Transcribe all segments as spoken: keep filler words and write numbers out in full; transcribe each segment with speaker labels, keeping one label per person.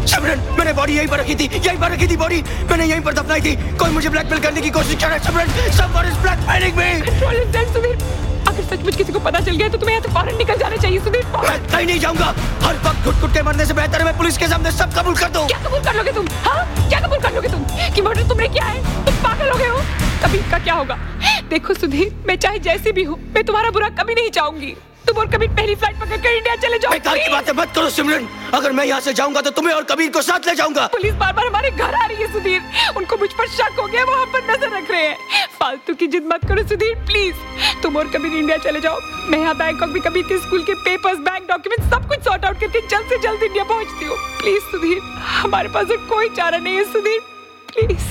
Speaker 1: सिमरन, मैंने बॉडी यहीं पर रखी थी, यहीं पर रखी थी बॉडी, मैंने यहीं पर दफनाई थी। कोई मुझे ब्लैकमेल करने की कोशिश कर रहा है सिमरन, someone is blackmailing me।
Speaker 2: Control yourself, Sudhir. अगर सचमुच किसी को पता चल गया तो तुम्हें यहाँ से फौरन निकल जाना चाहिए सुधीर।
Speaker 1: मैं कहीं नहीं जाऊंगा। हर वक्त घुट-घुट के मरने से बेहतर है मैं पुलिस के सामने सब कबूल कर दूं।
Speaker 2: क्या कबूल कर लोगे तुम? हाँ, क्या कबूल कर लोगे तुम कि मर्डर तुमने किया है? तुम पागल हो गए हो? कभी का क्या होगा? देखो सुधीर, मैं चाहे जैसी भी हूँ, मैं तुम्हारा बुरा कभी नहीं चाहूंगी। तुम और कबीर पहली फ्लाइट पकड़कर इंडिया चले जाओ।
Speaker 1: बेकार की बातें मत करो सिमरन। अगर मैं यहाँ से जाऊंगा तो तुम्हें और कबीर को साथ ले जाऊंगा।
Speaker 2: पुलिस बार बार हमारे घर आ रही है सुधीर, उनको मुझ पर शक हो गया, वो हम पर नजर रख रहे हैं। फालतू की जिद मत करो सुधीर, प्लीज। तुम और कबीर इंडिया चले जाओ। मैं यहाँ बैंकॉक में कबीर के स्कूल के पेपर्स, बैंक डॉक्यूमेंट सब कुछ सॉर्ट आउट करके जल्द से जल्द इंडिया पहुँचती हूँ। प्लीज सुधीर, हमारे पास कोई चारा नहीं है सुधीर, प्लीज।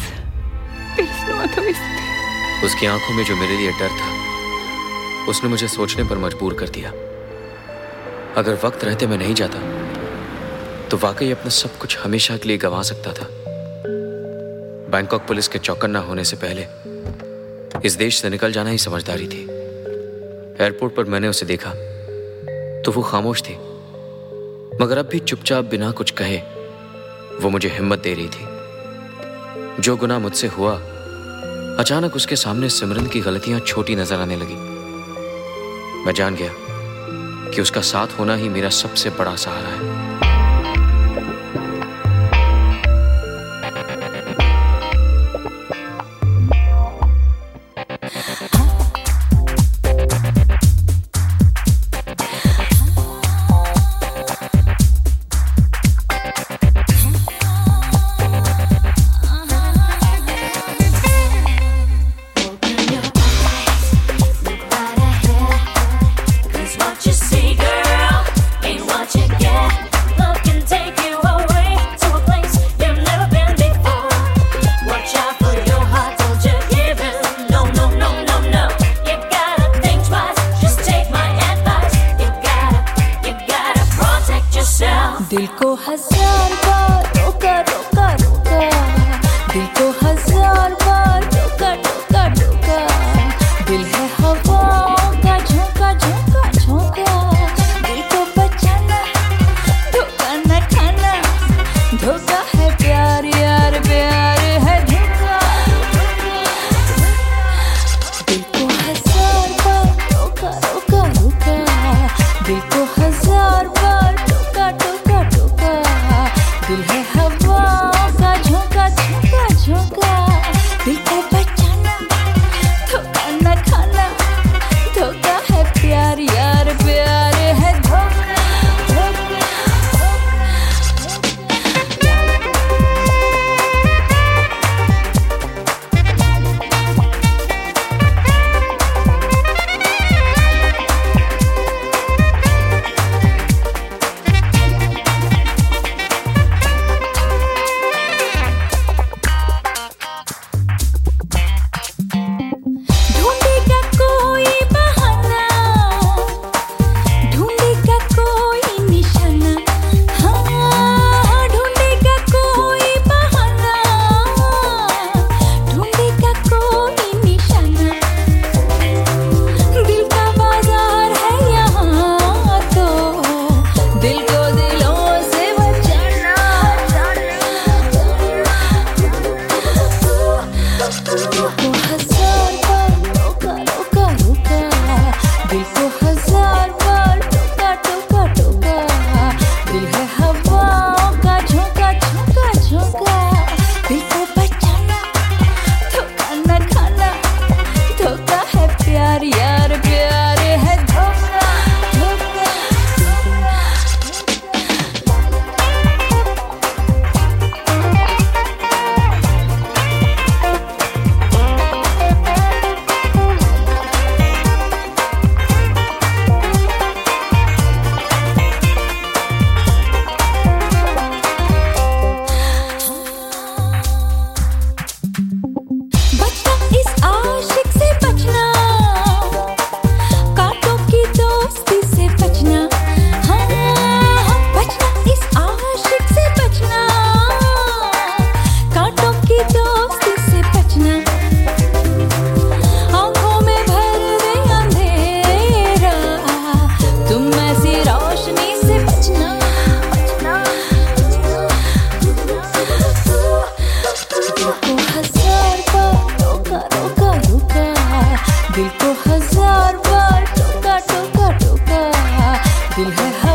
Speaker 3: उसकी आंखों में जो मेरे लिए डर था, उसने मुझे सोचने पर मजबूर कर दिया। अगर वक्त रहते मैं नहीं जाता तो वाकई अपना सब कुछ हमेशा के लिए गंवा सकता था। बैंकॉक पुलिस के चौकन्ना होने से पहले इस देश से निकल जाना ही समझदारी थी। एयरपोर्ट पर मैंने उसे देखा तो वो खामोश थी, मगर अब भी चुपचाप बिना कुछ कहे वो मुझे हिम्मत दे रही थी। जो गुनाह मुझसे हुआ, अचानक उसके सामने सिमरन की गलतियां छोटी नजर आने लगी। मैं जान गया कि उसका साथ होना ही मेरा सबसे बड़ा सहारा है।
Speaker 4: दिल को हजार बार रोका रोका रोका, दिल को हजार बार रोका रोका रोका। दिल है हवाओं का झोंका झोंका झोंका। दिल को बचाना, धोखा न खाना। धोखा है प्यार यार, प्यार है धोखा। दिल को हजार बार रोका रोका रोका, दिल को हजार बार टोका टोका टोका। दिल है हवाओं का झोंका झोंका झोंका। दिल को बचाना, धोखा न खाना। धोखा है प्यार यार, प्यार है धोखा धोखा।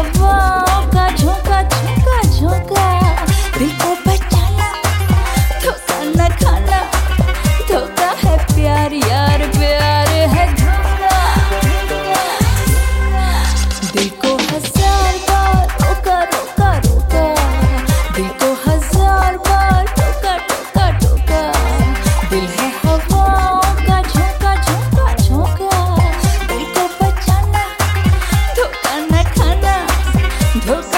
Speaker 4: हवाओं का झोंका झोंका झोंका दिल को बचाना धोखा न खाना धोखा है प्यार यार प्यार है धोखा दिल को हजार बार रोका रोका रोका दिल को हजार बार टोका टोका टोका दिल है हवाओं का झोंका झोंका झोंका दिल को बचाना धोखा न खाना धोखा